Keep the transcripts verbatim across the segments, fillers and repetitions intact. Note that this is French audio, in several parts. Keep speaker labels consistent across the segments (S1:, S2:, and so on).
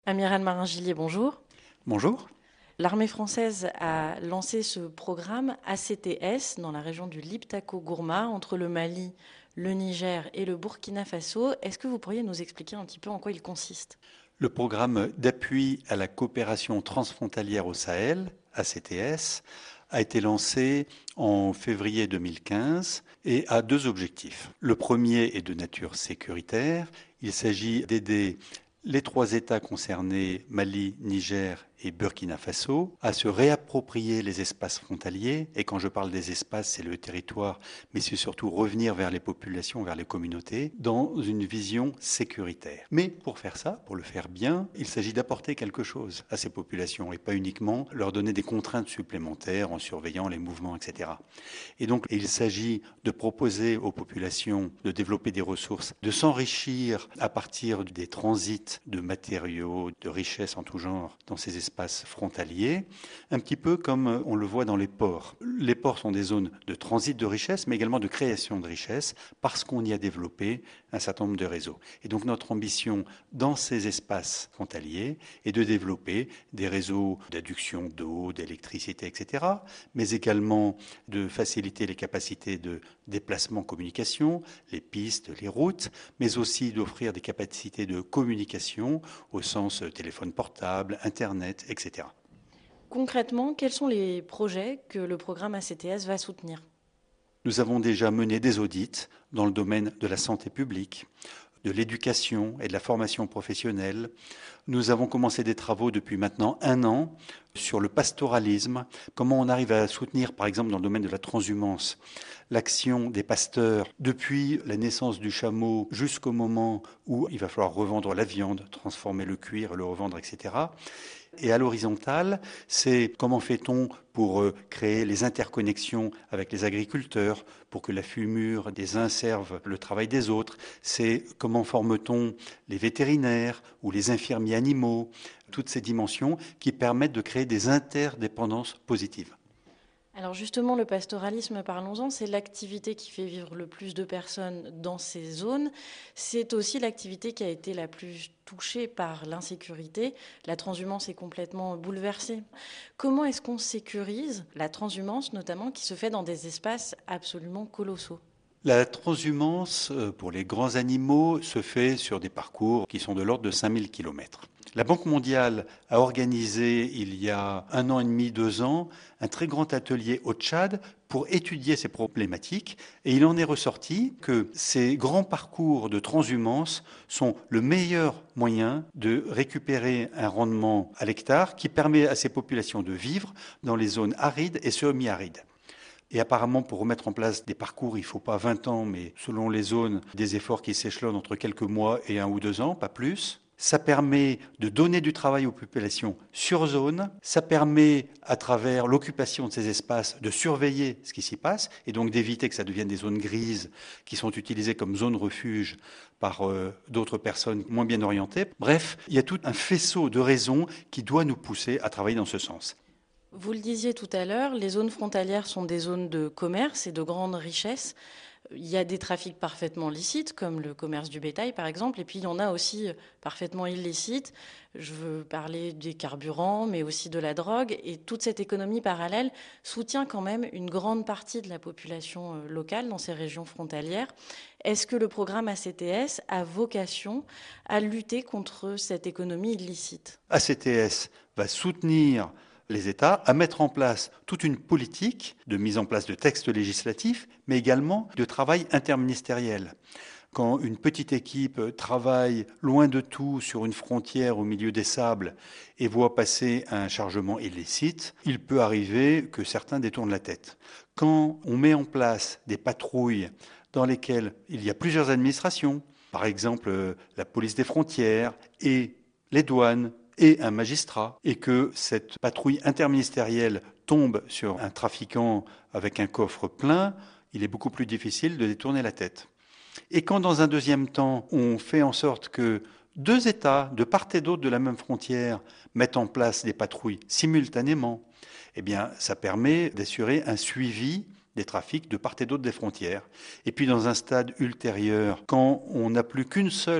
S1: Amiral Marin-Gillier, bonjour.
S2: Bonjour.
S1: L'armée française a lancé ce programme A C T S dans la région du Liptako-Gourma, entre le Mali, le Niger et le Burkina Faso. Est-ce que vous pourriez nous expliquer un petit peu en quoi il consiste?
S2: Le programme d'appui à la coopération transfrontalière au Sahel, A C T S, a été lancé en février deux mille quinze et a deux objectifs. Le premier est de nature sécuritaire. Il s'agit d'aider les trois États concernés, Mali, Niger et Burkina Faso, à se réapproprier les espaces frontaliers. Et quand je parle des espaces, c'est le territoire, mais c'est surtout revenir vers les populations, vers les communautés, dans une vision sécuritaire. Mais pour faire ça, pour le faire bien, il s'agit d'apporter quelque chose à ces populations et pas uniquement leur donner des contraintes supplémentaires en surveillant les mouvements, et cetera. Et donc, il s'agit de proposer aux populations de développer des ressources, de s'enrichir à partir des transits de matériaux, de richesses en tout genre dans ces espaces frontaliers, un petit peu comme on le voit dans les ports. Les ports sont des zones de transit de richesses, mais également de création de richesses, parce qu'on y a développé un certain nombre de réseaux. Et donc notre ambition dans ces espaces frontaliers est de développer des réseaux d'adduction d'eau, d'électricité, et cetera, mais également de faciliter les capacités de déplacement communication, les pistes, les routes, mais aussi d'offrir des capacités de communication au sens téléphone portable, Internet, et cetera.
S1: Concrètement, quels sont les projets que le programme A C T S va soutenir?
S2: Nous avons déjà mené des audits dans le domaine de la santé publique, de l'éducation et de la formation professionnelle. Nous avons commencé des travaux depuis maintenant un an sur le pastoralisme, comment on arrive à soutenir, par exemple, dans le domaine de la transhumance, l'action des pasteurs depuis la naissance du chameau jusqu'au moment où il va falloir revendre la viande, transformer le cuir, le revendre, et cetera. Et à l'horizontale, c'est comment fait-on pour créer les interconnexions avec les agriculteurs, pour que la fumure des uns serve le travail des autres. C'est comment forme-t-on les vétérinaires ou les infirmiers animaux, toutes ces dimensions qui permettent de créer des interdépendances positives.
S1: Alors justement, le pastoralisme, parlons-en, c'est l'activité qui fait vivre le plus de personnes dans ces zones. C'est aussi l'activité qui a été la plus touchée par l'insécurité. La transhumance est complètement bouleversée. Comment est-ce qu'on sécurise la transhumance, notamment, qui se fait dans des espaces absolument colossaux ?
S2: La transhumance pour les grands animaux se fait sur des parcours qui sont de l'ordre de cinq mille kilomètres. La Banque mondiale a organisé il y a un an et demi, deux ans, un très grand atelier au Tchad pour étudier ces problématiques et il en est ressorti que ces grands parcours de transhumance sont le meilleur moyen de récupérer un rendement à l'hectare qui permet à ces populations de vivre dans les zones arides et semi-arides. Et apparemment, pour remettre en place des parcours, il ne faut pas vingt ans, mais selon les zones, des efforts qui s'échelonnent entre quelques mois et un ou deux ans, pas plus. Ça permet de donner du travail aux populations sur zone. Ça permet, à travers l'occupation de ces espaces, de surveiller ce qui s'y passe et donc d'éviter que ça devienne des zones grises qui sont utilisées comme zones refuge par euh, d'autres personnes moins bien orientées. Bref, il y a tout un faisceau de raisons qui doit nous pousser à travailler dans ce sens.
S1: Vous le disiez tout à l'heure, les zones frontalières sont des zones de commerce et de grande richesse. Il y a des trafics parfaitement licites, comme le commerce du bétail par exemple, et puis il y en a aussi parfaitement illicites. Je veux parler des carburants, mais aussi de la drogue. Et toute cette économie parallèle soutient quand même une grande partie de la population locale dans ces régions frontalières. Est-ce que le programme A C T S a vocation à lutter contre cette économie illicite ?
S2: A C T S va soutenir les États à mettre en place toute une politique de mise en place de textes législatifs, mais également de travail interministériel. Quand une petite équipe travaille loin de tout sur une frontière au milieu des sables et voit passer un chargement illicite, il peut arriver que certains détournent la tête. Quand on met en place des patrouilles dans lesquelles il y a plusieurs administrations, par exemple la police des frontières et les douanes, et un magistrat, et que cette patrouille interministérielle tombe sur un trafiquant avec un coffre plein, il est beaucoup plus difficile de détourner la tête. Et quand, dans un deuxième temps, on fait en sorte que deux États, de part et d'autre de la même frontière, mettent en place des patrouilles simultanément, eh bien, ça permet d'assurer un suivi des trafics de part et d'autre des frontières. Et puis, dans un stade ultérieur, quand on n'a plus qu'une seule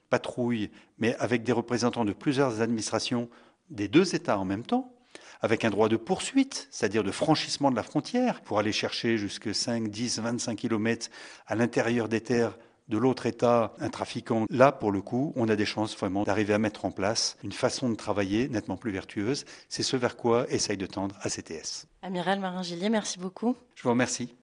S2: patrouille, mais avec des représentants de plusieurs administrations des deux États en même temps, avec un droit de poursuite, c'est-à-dire de franchissement de la frontière, pour aller chercher jusqu'à cinq, dix, vingt-cinq kilomètres à l'intérieur des terres de l'autre État, un trafiquant. Là, pour le coup, on a des chances vraiment d'arriver à mettre en place une façon de travailler nettement plus vertueuse. C'est ce vers quoi essaye de tendre A C T S.
S1: Amiral Marin-Gillier, merci beaucoup.
S2: Je vous remercie.